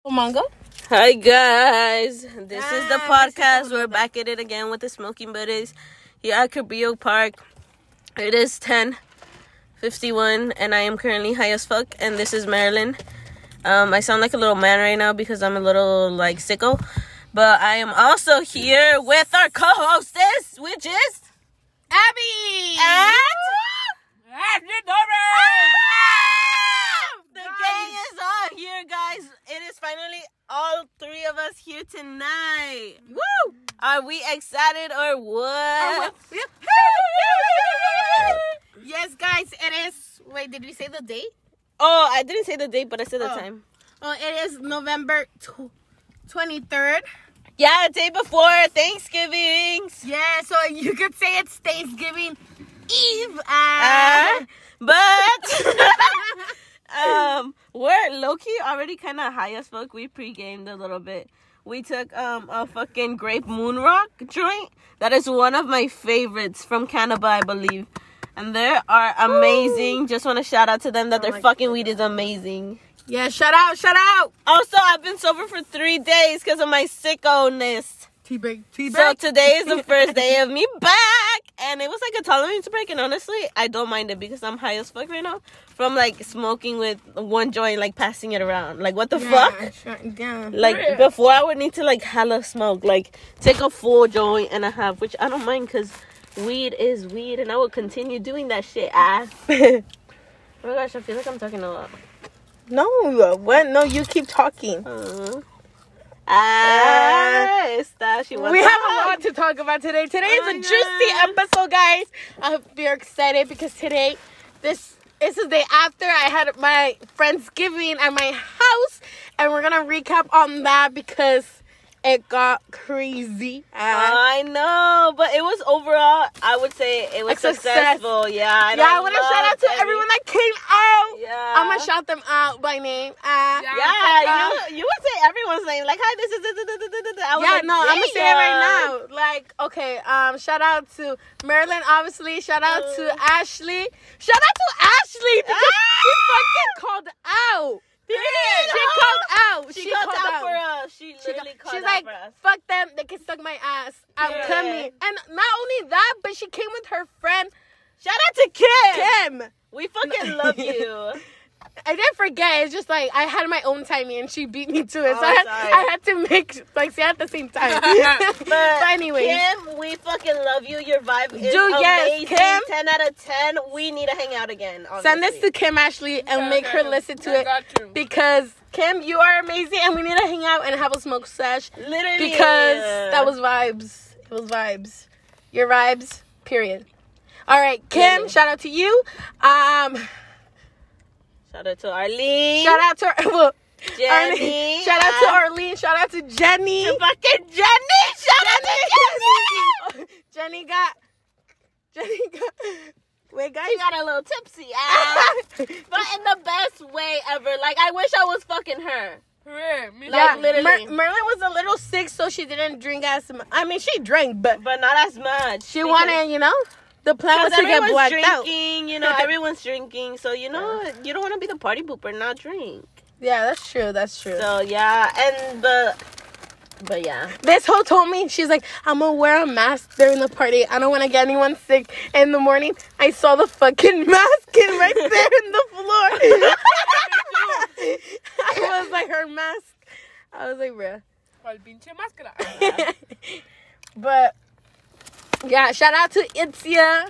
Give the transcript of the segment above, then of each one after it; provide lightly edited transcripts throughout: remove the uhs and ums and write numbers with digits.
Manga. Hi guys, this is the podcast. We're back at it again with the Smoking Buddies here at Cabrillo Park. It is 10:51 and I am currently high as fuck, and this is Marilyn. I sound like a little man right now because I'm a little like sicko, but I am also here with our co-hostess, which is Abby. and the gang is all here, guys. It is finally all three of us here tonight. Woo! Are we excited or what? Yes, guys, it is. Wait, did we say the date? Oh, I didn't say the date, but I said the time. Oh, it is November 23rd. Yeah, day before Thanksgiving. Yeah, so you could say it's Thanksgiving Eve. But we're low-key already kind of high as fuck. We pre-gamed a little bit. We took a fucking grape moon rock joint. That is one of my favorites from Canada, I believe. And they are amazing. Just want to shout out to them that their fucking weed is amazing. Yeah, shout out. Also, I've been sober for 3 days because of my sicko-ness. T-break. So today is the first day of me back. And it was like a tolerance break. And honestly, I don't mind it because I'm high as fuck right now. From like smoking with one joint, like passing it around. Like, what the fuck? Yeah. Like, before I would need to like hella smoke. Like, take a full joint and a half. Which I don't mind because weed is weed. And I will continue doing that shit. Oh my gosh, I feel like I'm talking a lot. No, what? No, you keep talking. She We have a lot to talk about today. Today is a juicy episode, guys. I hope you're excited because today, this is the day after I had my Friendsgiving at my house, and we're gonna recap on that because it got crazy. I know, but it was overall, I would say it was successful. Yeah, I want to shout out to everyone that came out. Yeah, I'm gonna shout them out by name. You would say everyone's name. Like, hi, this is. I'm gonna say it right now. Like, okay, shout out to Marilyn, obviously. Shout out to Ashley. Shout out to Ashley because she fucking called out. She called out. She called out for us. She literally called out for us. She's like, fuck them. They can suck my ass. I'm coming. And not only that, but she came with her friend. Shout out to Kim. Kim. We fucking love you. I didn't forget. It's just like I had my own timing and she beat me to it. So I had to make like say at the same time. but anyway, Kim, we fucking love you. Your vibe is amazing. Yes, Kim. 10 out of 10. We need to hang out again. Obviously. Send this to Kim Ashley and make her listen to it because Kim, you are amazing and we need to hang out and have a smoke sesh. Literally, because that was vibes. It was vibes. Your vibes. Period. All right, Kim. Shout out to you. Shout out to Arlene. Shout out to Jenny. Arlene. Shout out to Arlene. Shout out to Jenny. Fucking Jenny. Shout out to Jenny. Jenny got. Wait, guys. She got a little tipsy. But in the best way ever. Like, I wish I was fucking her. Like, literally. Merlin was a little sick, so she didn't drink as much. I mean, she drank, but not as much. She wanted, the plan was to get blacked out. Everyone's drinking, so you don't want to be the party pooper, not drink. Yeah, that's true. So yeah, but yeah. This hoe told me, she's like, I'm gonna wear a mask during the party. I don't want to get anyone sick. In the morning, I saw the fucking mask right there in the floor. I was like, her mask. I was like, bruh. But yeah, shout out to Itzia.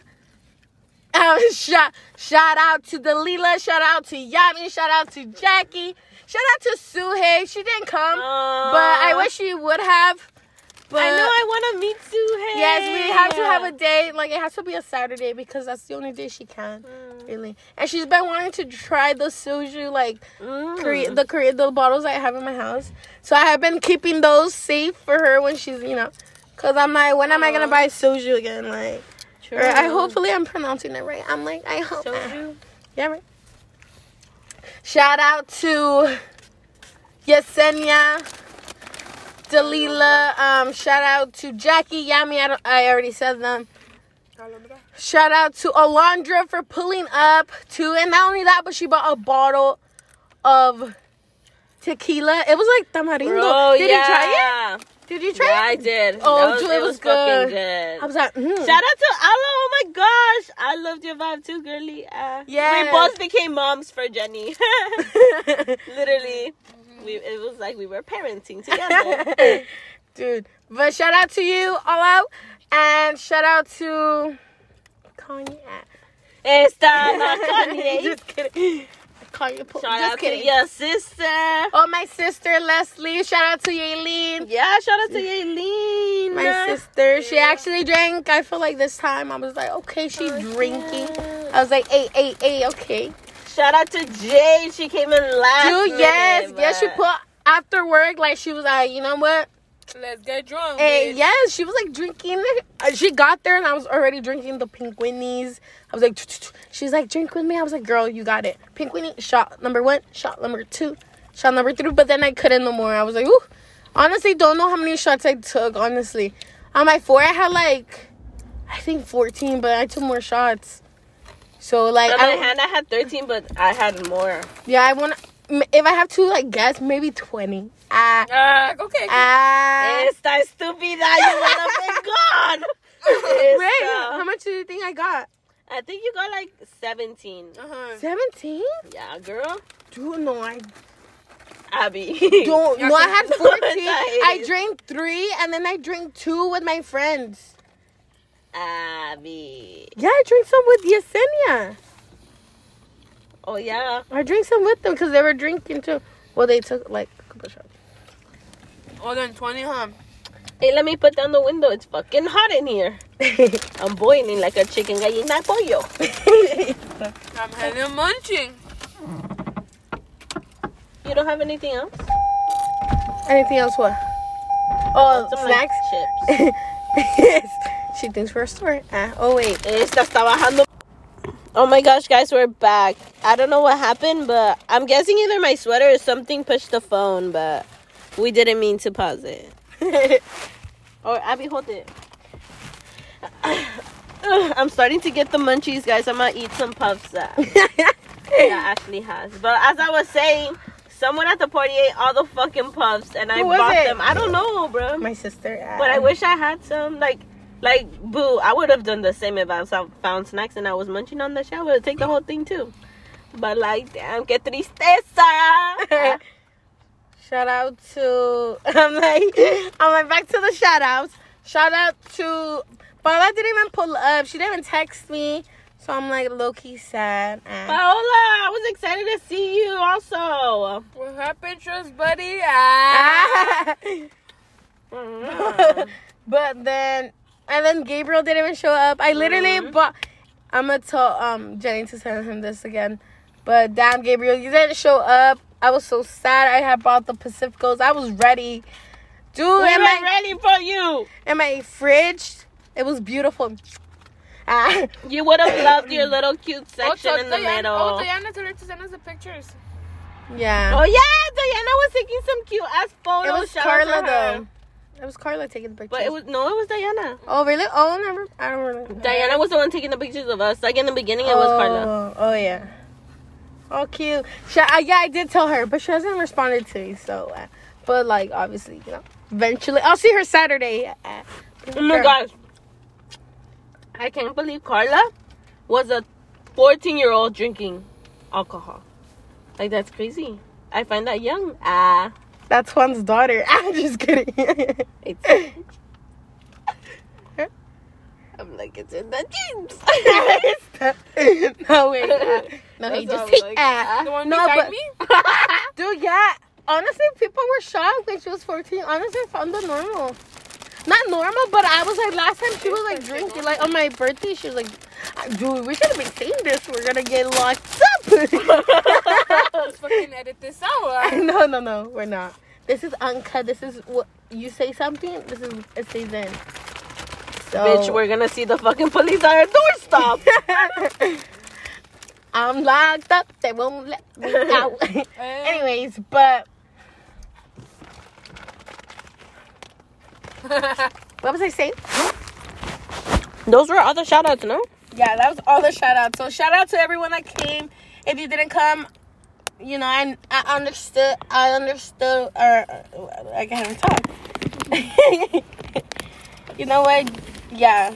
Shout out to Dalila. Shout out to Yami. Shout out to Jackie. Shout out to Suhei. She didn't come, but I wish she would have. But I know I want to meet Suhei. Yes, we have to have a day. Like, it has to be a Saturday because that's the only day she can, really. And she's been wanting to try the soju, like the bottles I have in my house. So I have been keeping those safe for her when she's, because I'm like, when am I gonna buy soju again? Like, hopefully I'm pronouncing it right. I'm like, I hope. Soju. Yeah, right. Shout out to Yesenia, Dalila. Shout out to Jackie, Yami. I already said them. Shout out to Alondra for pulling up too, and not only that, but she bought a bottle of tequila. It was like tamarindo. Bro, Did you try it? Did you try Yeah, it? I did. Oh, dude, it was good. fucking good. I was like, Shout out to Alo. Oh my gosh. I loved your vibe too, girly. Yeah. We both became moms for Jenny. Literally. It was like we were parenting together. Dude. But shout out to you, all out. And shout out to Kanye. Esta, not Kanye. Just kidding. Kanye. Shout Just out kidding. to your sister. Oh, my sister, Leslie. Shout out to Yaelin. Yeah, shout out to Yaelin. My sister. She actually drank. I feel like this time I was like, okay, she's drinking. I was like, hey, okay. Shout out to Jade. She came in last. Dude, yes, she put after work, like, she was like, you know what? Let's get drunk. And yes, she was like drinking. She got there and I was already drinking the Pink Whitneys. I was like, she's like, drink with me. I was like, girl, you got it. Pink Whitney, shot number 1, shot number 2, shot number 3. But then I couldn't no more. I was like, ooh. Honestly, don't know how many shots I took, honestly. On my 4, I had like, I think 14, but I took more shots. So like, On my hand, I had 13, but I had more. Yeah, I want to. If I have to, like, guess, maybe 20. Okay. Esta estúpida, you would have been gone. Wait, how much do you think I got? I think you got like 17. 17? Yeah, girl. Dude, no, I Abby. don't. No, I had 14. I I drank 3, and then I drank 2 with my friends. Abby. Yeah, I drank some with Yesenia. Oh, yeah. I drank some with them because they were drinking too. Well, they took like a couple shots. More than 20, huh? Hey, let me put down the window. It's fucking hot in here. I'm boiling like a chicken gallina pollo. I'm hella munching. You don't have anything else? Anything else? What? Oh, Some, snacks. Like, chips. Yes. She thinks we're a store. Oh wait. Esta está bajando. Oh my gosh, guys, we're back. I don't know what happened, but I'm guessing either my sweater or something pushed the phone, but we didn't mean to pause it. Or Abby, hold it. I'm starting to get the munchies, guys. I'm gonna eat some puffs that Ashley has. But as I was saying, someone at the party ate all the fucking puffs, and I Who was bought it? them. I don't know, bro. My sister. But I wish I had some. Like, boo, I would have done the same if I found snacks and I was munching on the shit. I would take the whole thing too. But like, damn, que tristeza. Shout out to I'm like back to the shout outs. Shout out to Paula didn't even pull up. She didn't even text me. So I'm like low key sad. Paola, I was excited to see you also. What happened, trust buddy? But then Gabriel didn't even show up. I literally bought. I'm gonna tell Jenny to send him this again. But damn, Gabriel, you didn't show up. I was so sad. I had bought the Pacificos. I was ready, dude. We were ready for you. In my fridge, it was beautiful. You would have loved your little cute section in the middle. Oh, Diana told her to send us the pictures. Yeah. Oh yeah, Diana was taking some cute ass photos. It was Shout out to Carla her. though. It was Carla taking the pictures. But it was Diana. Oh really? Oh, never. I don't remember. Diana was the one taking the pictures of us. Like in the beginning, it was Carla. Oh yeah. Oh cute. Yeah, I did tell her, but she hasn't responded to me. So, but like obviously, you know, eventually I'll see her Saturday. Oh my gosh. I can't believe Carla was a 14-year-old drinking alcohol. Like, that's crazy. I find that young. That's Juan's daughter. I'm just kidding. I'm like, it's in the jeans. No, wait. No, he just The one beside me? Dude, yeah. Honestly, people were shocked when she was 14. Honestly, I found it normal. Not normal, but I was like, last time she was like drinking, like on my birthday, she was like, dude, we should have been saying this. We're gonna get locked up. Let's fucking edit this out. No, we're not. This is uncut. This is what you say something. It stays in. So, Bitch, we're gonna see the fucking police on our doorstop. I'm locked up. They won't let me out. Anyways, but what was I saying? Those were all the shout outs, no? Yeah, that was all the shout outs. So shout out to everyone that came. If you didn't come, you know, I understood, or I can't talk. You know what? Yeah.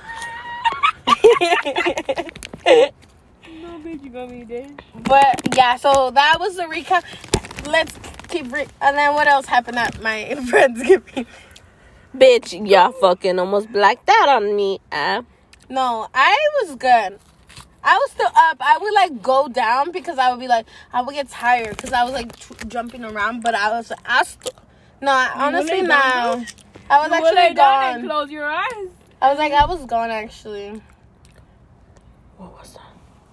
No, bitch, you got me there. But yeah, so that was the recap. Let's keep and then what else happened at my Friendsgiving? Bitch, y'all fucking almost blacked out on me. No, I was good. I was still up. I would like go down because I would be like, I would get tired because I was like jumping around. But honestly, no. I was actually gone. And close your eyes. I was gone actually. What was that?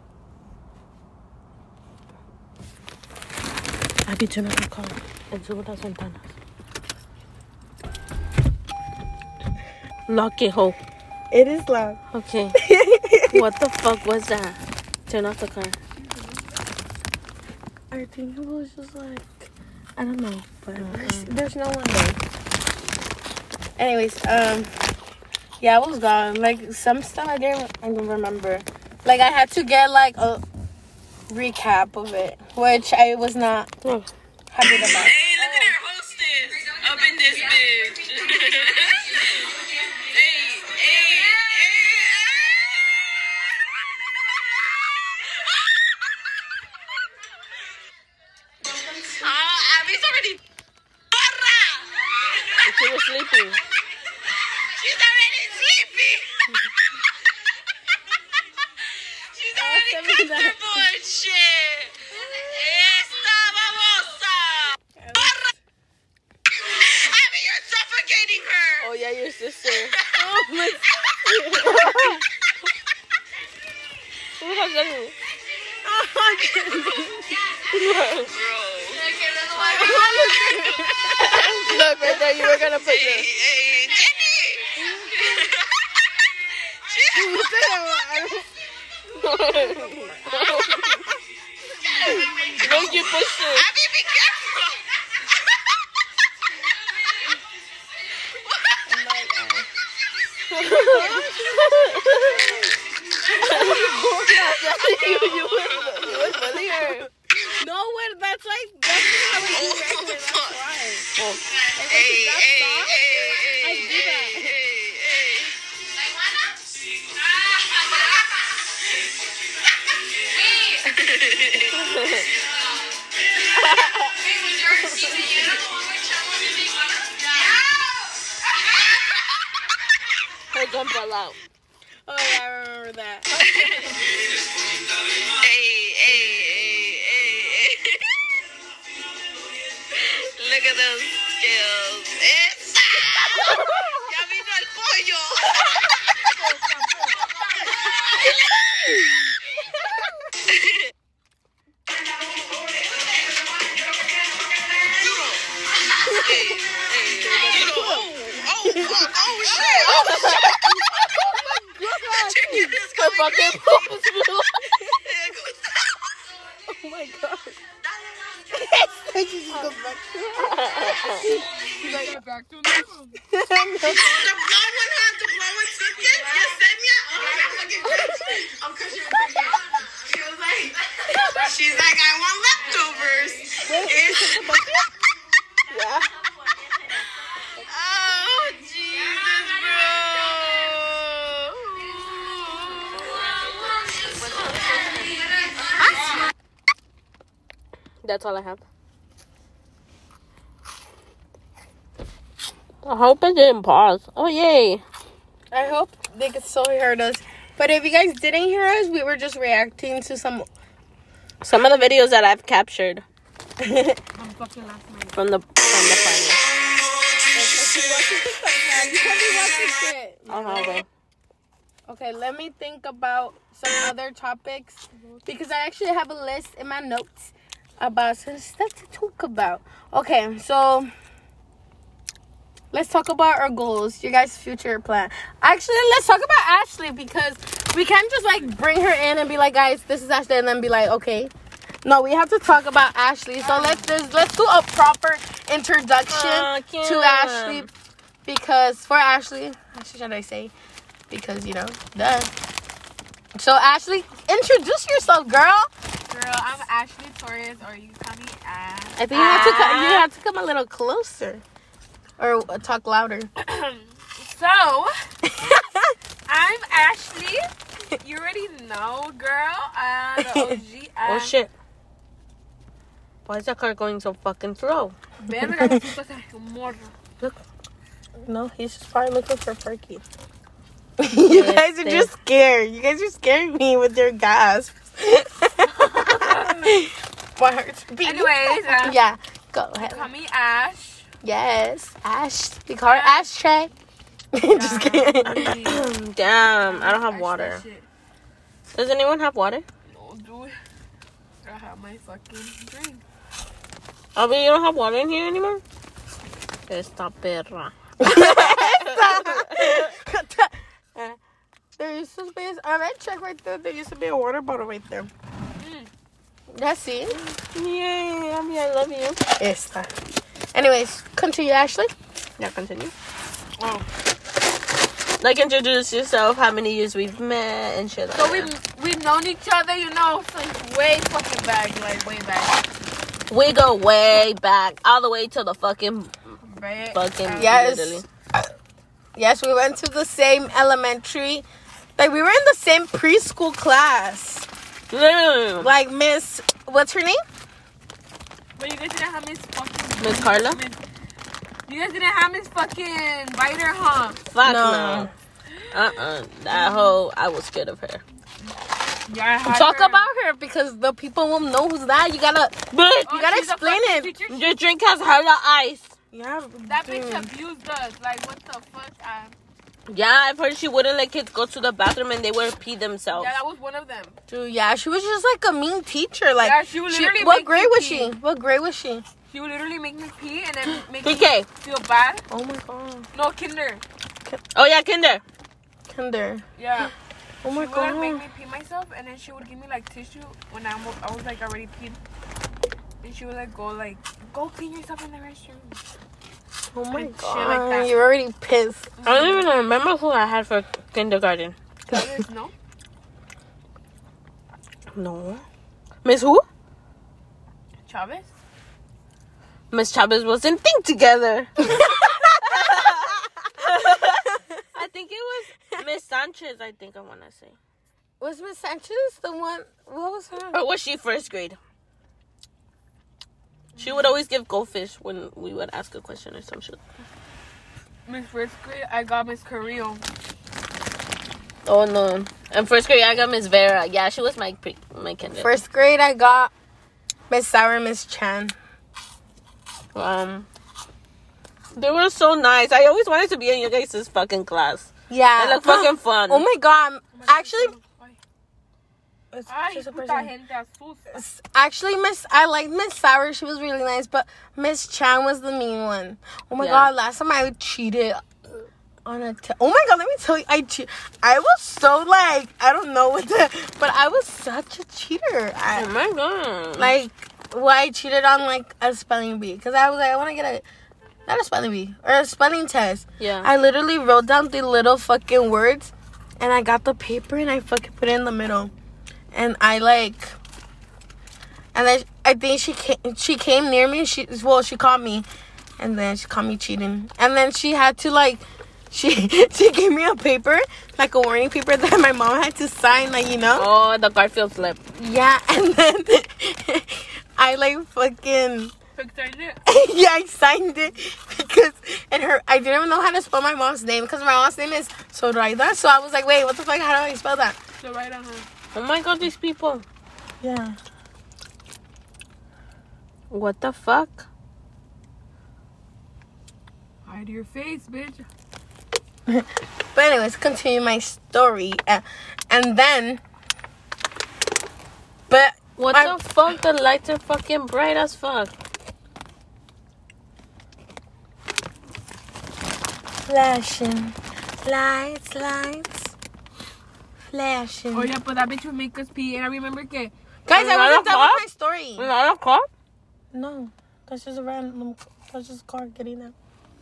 Abby, turn off the car and sube las ventanas. Lock it, ho. It is loud. Okay. What the fuck was that? Turn off the car. I think it was just like, I don't know, but there's no one there. Anyways, yeah, I was gone. Like, some stuff I don't remember. Like, I had to get, like, a recap of it, which I was not happy about. Hey, look at our hostess up in this bitch. Abby's already. She was sleeping. She's already sleepy. She's already comfortable and shit. Esta babosa. Abby, you're suffocating her. Oh yeah, your sister. Oh my. Look right there, you were gonna put Jenny! Look, you pushed it. Abby, be careful! You would bully her. No, that's how we do regular, that's why. Oh. Hey. Her gun fell out. Oh yeah, I remember that. Hey. Look at those skills. Ya vino el pollo. Oh shit. Her fucking balls blew. Oh my god. She just goes back to her. She's like, back to normal. The blowing took it? You sent me I'm cushion she's like, I want leftovers. Yeah. Oh, Jesus, bro. That's all I have. I hope it didn't pause. Oh, yay. I hope they could still hear us. But if you guys didn't hear us, we were just reacting to some of the videos that I've captured I'm fucking laughing. from the final. Okay, let me think about some other topics because I actually have a list in my notes about some stuff to talk about. Okay, so let's talk about our goals, your guys' future plan. Actually, let's talk about Ashley because we can't just like bring her in and be like, guys, this is Ashley, and then be like, okay. No, we have to talk about Ashley. So let's do a proper introduction to Ashley because for Ashley, should I say? Because, you know, duh. So, Ashley, introduce yourself, girl. Girl, I'm Ashley Torres, or you call me Ash. I think you have to come a little closer. Or talk louder. So, I'm Ashley. You already know, girl. The OG. Oh shit. Why is that car going so fucking slow? Verga, me siento ese morro. Look. No, he's just probably looking for Perky. You guys are just scared. You guys are scaring me with your gasps. My heart's beating. Anyways, Yeah, go ahead. call me Ash. Yes, Ash. We call her Ashtray. Just kidding. Damn, I don't have Ash water. that shit. Does anyone have water? No, dude. I have my fucking drink. Oh, but you don't have water in here anymore? Esta perra. There used to be a red check right there. There used to be a water bottle right there. That's it. Yeah, I love you. Esta. Anyways, continue, Ashley. Yeah, continue. Oh. Like, introduce yourself, how many years we've met, and shit like So that. we've known each other, you know, since way fucking back, like way back. We go way back, all the way to the fucking, Right? Yes. literally. Yes, we went to the same elementary. Like, we were in the same preschool class. Literally. Like, Miss, what's her name? But you guys didn't have Miss fucking... Miss Carla? You guys didn't have Miss fucking Ryder, huh? Fuck No. no. That hoe, I was scared of her. Yeah, I had Talk her. about her because the people won't know who's that. You gotta, But you gotta she's a explain fucking it. teacher. your drink has hella ice. Yeah, That dude. bitch abused us. Like, what the fuck? Yeah, I've heard she wouldn't let kids go to the bathroom and they would pee themselves. Yeah, that was one of them. Dude, yeah, she was just like a mean teacher. Like, Yeah, she would literally what make grade me was pee. she? What grade was she? She would literally make me pee and then make me PK. feel bad. Oh my god, No, kinder. Oh yeah, Kinder. Kinder. Yeah. Oh my She would make god. me pee myself, and then she would give me like tissue when I was like already peed. And she would like go clean yourself in the restroom. Oh my and shit god, like that. you're already pissed. I don't even remember who I had for kindergarten. Others, no? No. Miss who? Chavez? Miss Chavez was in Think Together. I think it was Miss Sanchez, I think I want to say. Was Miss Sanchez the one? What was her? Or was she first grade? She would always give goldfish when we would ask a question or some shit. Miss first grade, I got Miss Carrillo. Oh no. In first grade, I got Miss Vera. Yeah, she was my kinder. First grade, I got Miss Sour, Miss Chan. They were so nice. I always wanted to be in your guys' fucking class. Yeah. They look fucking fun. Oh my god. Actually, Ay, puta gente asusta. Actually, I liked Miss Sour. She was really nice, but Miss Chan was the mean one. Oh my Yeah. god, last time I cheated on a oh my god, let me tell you, I was so like, I don't know what but I was such a cheater. Oh my god. Like, I cheated on like a spelling bee because I was like, I want to get not a spelling bee or a spelling test. Yeah. I literally wrote down the little fucking words, and I got the paper and I fucking put it in the middle. And I then I think she came near me. She caught me, and then she caught me cheating. And then she had to like, she gave me a paper, like a warning paper that my mom had to sign, like, you know. Oh, the Garfield slip. Yeah, and then I like fucking yeah, I signed it because I didn't even know how to spell my mom's name because my mom's name is Zoraida. So I was like, wait, what the fuck? How do I spell that? So right on her. Oh my god, these people. Yeah. What the fuck? Hide your face, bitch. But anyways, continue my story, and then. But What the fuck? The lights are fucking bright as fuck. Flashing lights, flashing. Oh yeah, but that bitch would make us pee, and I remember que Guys, I wasn't done car? with my story. Is that a car? No, that's just a random. That's just a car getting out.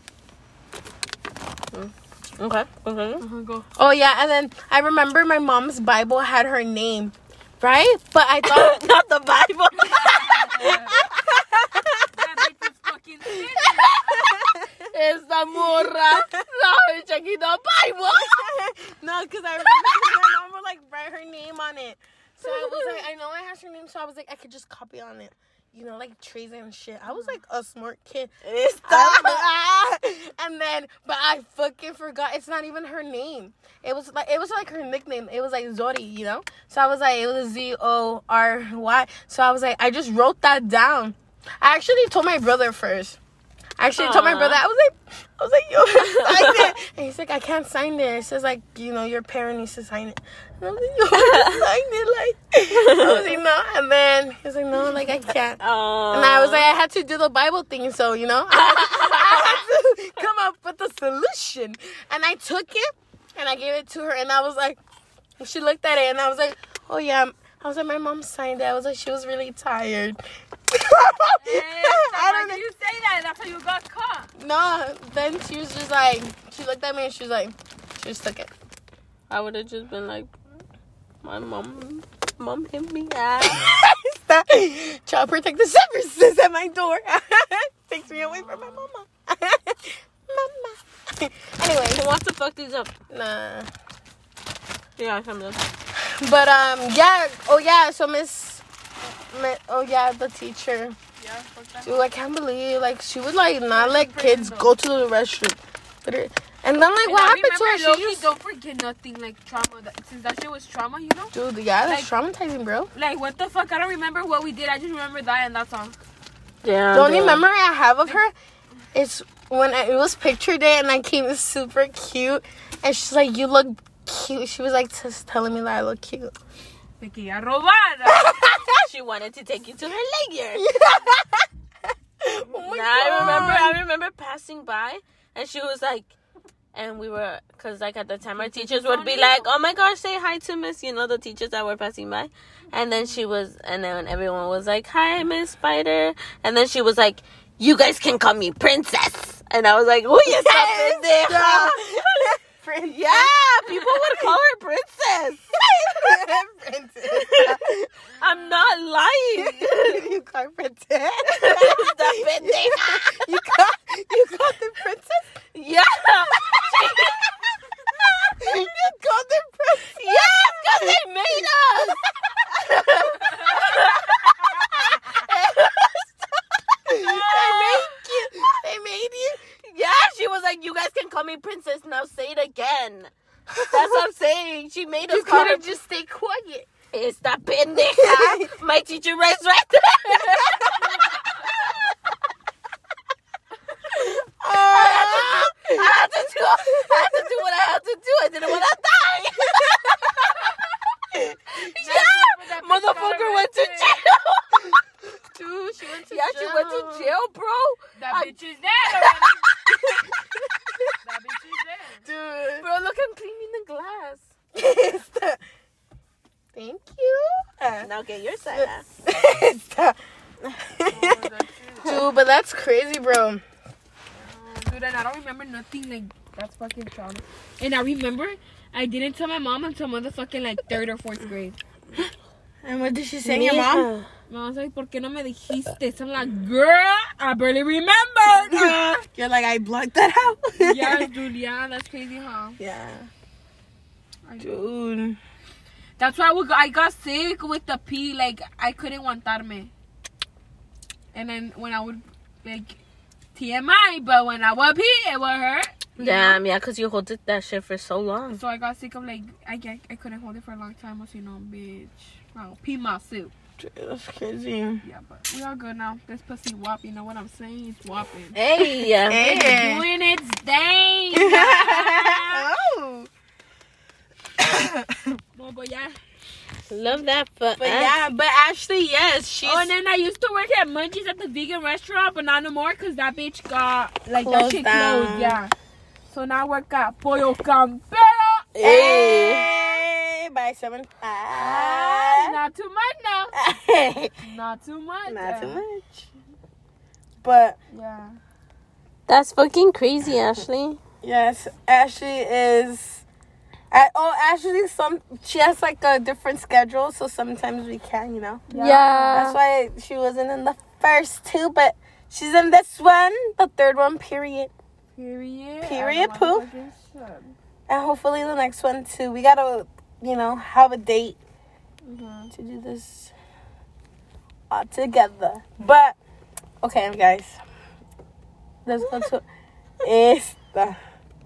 Okay, continue. go. Oh yeah, and then I remember my mom's Bible had her name, right? But I thought Not the Bible. That bitch was fucking singing. Esta morra sabe checking the Bible. No, because I remember my mom would like write her name on it. So I was like, I know I have her name, so I was like, I could just copy on it. You know, like Tracy and shit. I was like a smart kid. And then, but I fucking forgot. It's not even her name. It was like her nickname. It was like Zori, you know? So I was like, it was Zory. So I was like, I just wrote that down. I actually told my brother first. I told my brother, I was like, yo, sign it. And he's like, I can't sign it. It says, like, you know, your parent needs to sign it. And I was like, yo, sign it. Like, I was like, no. And then he was like, no, like, I can't. And I was like, I had to do the Bible thing. So, you know, I had to come up with a solution. And I took it and I gave it to her. And I was like, she looked at it and I was like, oh, yeah. I was like, my mom signed it. I was like, she was really tired. Why did you say that? That's how you got caught. No, then she was just like, she looked at me and she was like, she just took it. I would have just been like, my mom hit me. Child Protective Services at my door. Takes me away from my mama. Mama. Anyway, Who wants to fuck these up? nah. Yeah, I'm done. But yeah. Oh yeah. So the teacher. Yeah, fuck that. Dude, I can't believe like she would like not let kids go to the restroom. And then like what happened to her? She just don't forget nothing like trauma. Since that shit was trauma, you know. dude, yeah, that's traumatizing, bro. Like what the fuck? I don't remember what we did. I just remember that, and that's all. Yeah. The only memory I have of her is when it was picture day and I came super cute and she's like, you look cute. She was like just telling me that I look cute. Te quería robar. She wanted to take you to her leg yard. Oh my I remember passing by and she was like, and we were, because like at the time our teachers would be like, oh my gosh, say hi to Miss, you know, the teachers that were passing by. And then everyone was like, hi, Miss Spider. And then she was like, you guys can call me Princess. And I was like, uy, esa pendeja. Yeah, people would call her Princess. Princess. I'm not lying. You call her Princess. Esta pendeja. You called her Princess? Yeah. You called her Princess? Yes, because they made us. They made you? Yeah, she was like, you guys can call me Princess. Now say it again. That's what I'm saying. She made us You call her. could've just stay quiet. Esta pendeja. My teacher writes right there. I had to do what I had to do. I didn't want to die. Yeah, motherfucker went to jail. Dude, she went to Yeah, jail. she went to jail, bro. That bitch is dead already. That bitch is dead. Dude. Bro, look, I'm cleaning the glass. Thank you. Now get your side. Dude, but that's crazy, bro. Dude, and I don't remember nothing like that's fucking trauma. And I remember I didn't tell my mom until motherfucking like 3rd or 4th grade. And what did she say to your mom? Mom was like, ¿por qué no me dijiste? So I'm like, girl, I barely remembered. You're like, I blocked that out. Yes, dude, yeah, that's crazy, huh? Yeah. Dude. That's why I got sick with the pee. Like, I couldn't aguantarme. And then when I would, like, TMI, but when I would pee, it would hurt. Damn, yeah, because you hold that shit for so long. So I got sick of, like, I couldn't hold it for a long time. I was, bitch, I'll pee myself. Dude, that's crazy. Yeah, but we all good now. This pussy whop, you know what I'm saying? It's whopping. Hey, Hey. It's doing its thing. Oh. No, but yeah. Love that, but yeah, but actually, yes, she's... Oh, and then I used to work at Munchies at the vegan restaurant, but not no more because that bitch got, like, that Closed shit down. closed, yeah. So now I work at Pollo Campero. Hey, by 7. Not too much now. Not too much. Not too much. But, Yeah. that's fucking crazy, Ashley. yes, Ashley is Actually, she has like a different schedule, so sometimes we can, Yeah. That's why she wasn't in the first two, but she's in this one, the third one, period. Period, poo. And hopefully the next one, too. We gotta, have a date to do this all together. But, okay, guys. Let's go to esta.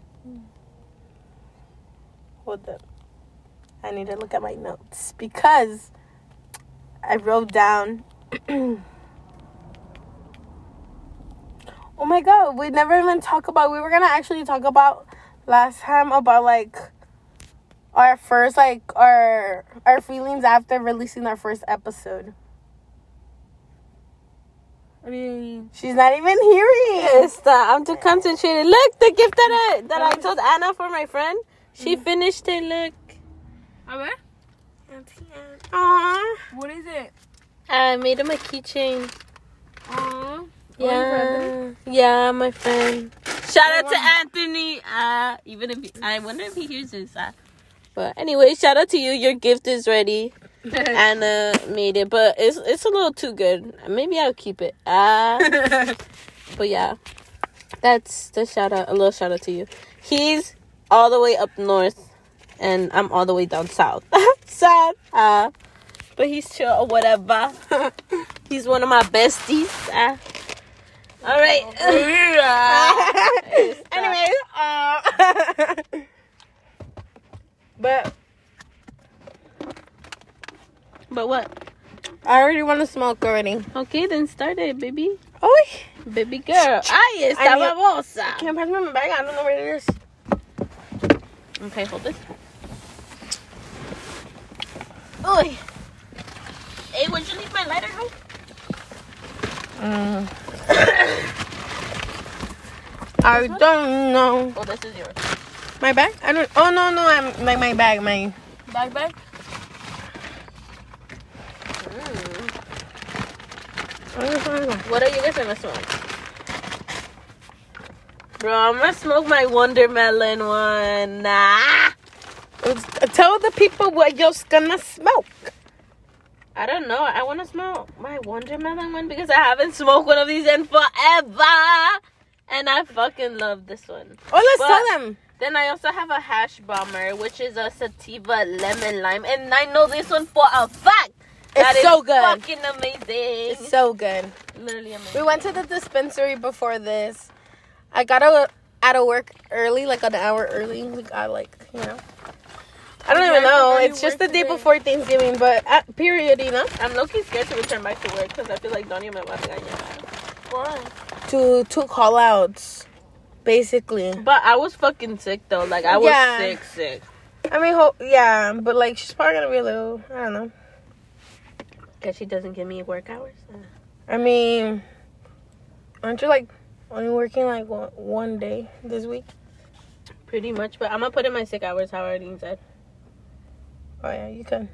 Hold up. I need to look at my notes because I wrote down. Oh my god, we never even talk about. We were gonna actually talk about last time about like our first our feelings after releasing our first episode. What do you mean? She's not even hearing. I'm too concentrated. Look, the gift that I told Anna for my friend. She finished it. Look. A ver. Aww. What is it? I made him a keychain. Aww. Yeah, my friend. Shout out to Anthony. Even if I wonder if he hears this. But anyway, shout out to you. Your gift is ready. Anna made it, but it's a little too good. Maybe I'll keep it. But yeah, that's the shout out. A little shout out to you. He's all the way up north, and I'm all the way down south. Sad. But he's chill or whatever. He's one of my besties. All right. Anyways, but what? I already want to smoke already. Okay, then start it, baby. Oh, Baby girl. Ay, esta babosa. Can't pass me my bag. I don't know where it is. Okay, hold this. Oy. Hey, would you leave my lighter home? I don't know. Oh, this is yours. My bag? I don't. Oh no, I'm like my bag. My Bag. What are you guys gonna smoke? Bro, I'm gonna smoke my Wondermelon one. Nah. Tell the people what you're gonna smoke. I don't know. I want to smoke my Wondermelon one because I haven't smoked one of these in forever. And I fucking love this one. Oh, let's tell them. Then I also have a Hash Bomber, which is a sativa lemon lime. And I know this one for a fact. It's so good. Fucking amazing. It's so good. Literally amazing. We went to the dispensary before this. I got out of work early, like an hour early. We got I don't even know. It's just the day before Thanksgiving, but period, I'm low-key scared to return back to work because I feel like Donnie might want to get Why? to call outs, basically. But I was fucking sick though. Like I was sick. I mean, but like she's probably gonna be a little. I don't know. Because she doesn't give me work hours. I mean, aren't you like only working like one day this week? Pretty much, but I'm gonna put in my sick hours. How already said. Oh yeah, you can.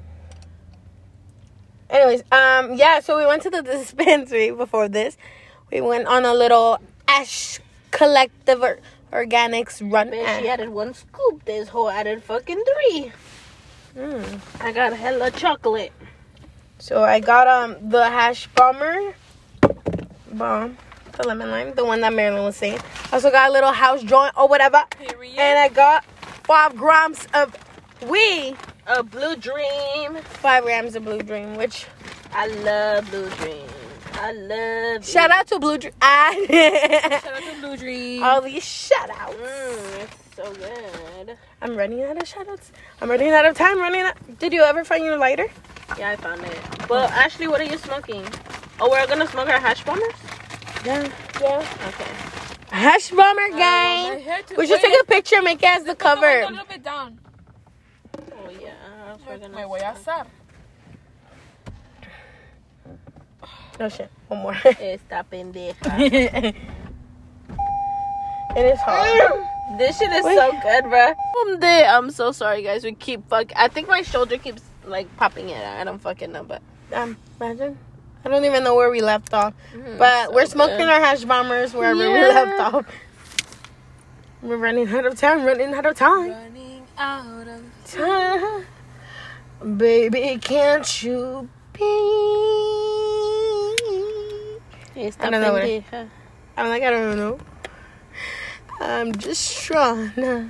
Anyways, so we went to the dispensary before this. We went on a little Ash Collective Organics run. Man, she added 1 scoop. This whole added fucking 3. I got hella chocolate. So I got the Hash Bomber, the lemon lime, the one that Marilyn was saying. I also got a little house joint or whatever. Period. And I got 5 grams of weed. A Blue Dream. 5 grams of Blue Dream, which I love Blue Dream. I love it. Shout out to Blue Dream. Shout out to Blue Dream. All these shout outs. It's so good. I'm running out of shout outs. I'm running out of time. Did you ever find your lighter? Yeah, I found it. But Ashley, what are you smoking? Oh, we're gonna smoke our Hash Bombers? Yeah. Okay. Hash Bomber gang. We should take a picture and make it as the cover. A little bit down. Oh, yeah. Me voy a asar. No shit. One more. Esta pendeja. It is hard. This shit is so good, bro. I'm so sorry, guys. We keep I think my shoulder keeps like popping it. I don't fucking know, but imagine. I don't even know where we left off. But we're smoking our Hash Bombers wherever we left off. We're running out of time. Running out of time. Baby, can't you be? Esta I don't know what pendeja. I'm like, I don't even know. I'm just trying to...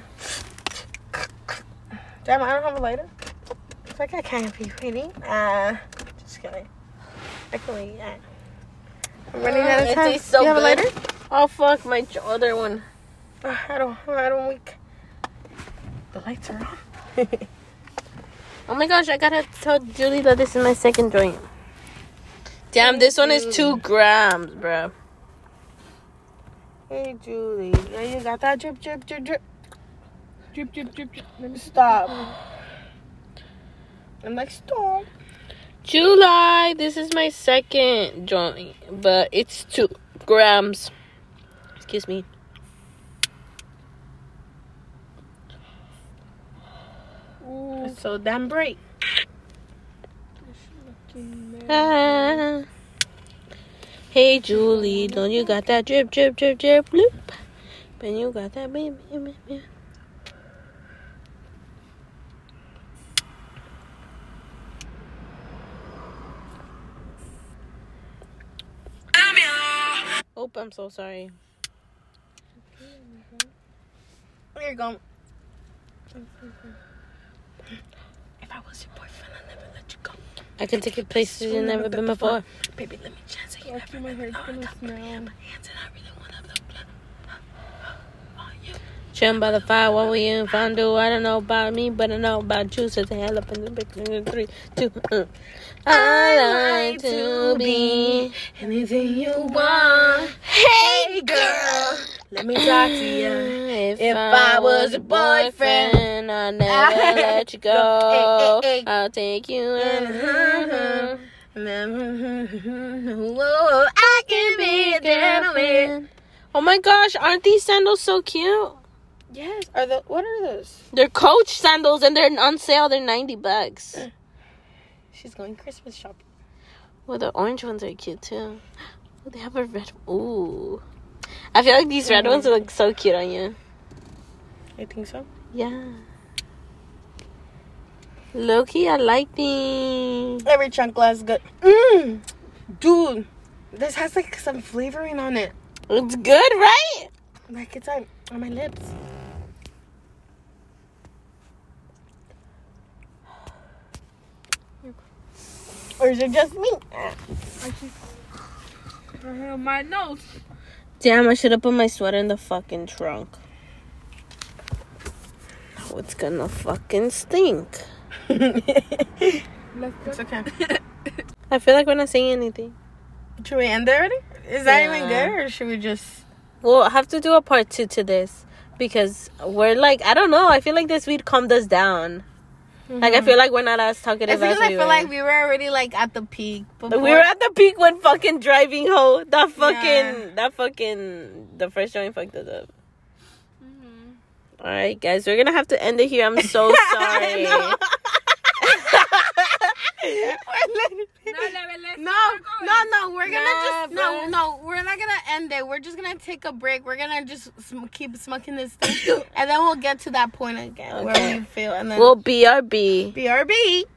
Damn, I don't have a lighter. It's like I can't be waiting. Just kidding. Actually, I'm running out of It time. tastes so you have good. a lighter? Oh fuck, my other one. I don't weak. The lights are on. Oh my gosh, I gotta tell Julie that this is my second joint. Damn, this one is 2 grams, bro. Hey, Julie. Yeah, you got that drip, drip, drip, drip. drip, drip, drip, drip. Let me Stop. I'm like, stop. July, this is my second joint, but it's 2 grams. Excuse me. It's so damn bright. Ah. Hey Julie, don't you got that drip, drip, drip, drip, loop? And you got that, baby, baby. Oh, I'm so sorry. Here you go. If I was your boyfriend, I'd never let you go. I can take you places you've never been before. Baby, let me chance it. You Watch my hair's gonna smell. hands and I really want to on you. Chilling by the fire while we in fondue. I don't know about me, but I know about you. Says the hell up in the big 3, 2. I like to be anything you want. Hey, girl, let me talk to you. If I was a boyfriend, I'll never let you go. I'll take you in. Whoa, I can be a gentleman. Oh my gosh, aren't these sandals so cute? Yes. What are those? They're Coach sandals and they're on sale. They're $90. She's going Christmas shopping. Well, the orange ones are cute too. Oh, they have a red. Ooh. I feel like these red ones look so cute on you. I think so. Yeah. Low-key, I like these. Every chunk glass good. Dude, this has like some flavoring on it. It's good, right? Like it's on my lips. Or is it just me? My nose. Damn, I should have put my sweater in the fucking trunk. Now it's gonna fucking stink. It's okay. I feel like we're not saying anything. Should we end it already? Is that Yeah. even good, or should we just... We'll have to do a part 2 to this. Because we're like, I don't know. I feel like this weed calmed us down. Like, I feel like we're not as talkative It's because as I we feel were. like we were already like at the peak. Before. We were at the peak when fucking driving hoe. The first joint fucked us up. Alright, guys, we're gonna have to end it here. I'm so sorry. No, we're gonna we're not gonna end it. We're just gonna take a break. We're gonna just keep smoking this thing, and then we'll get to that point again where we feel, and then We'll BRB. BRB.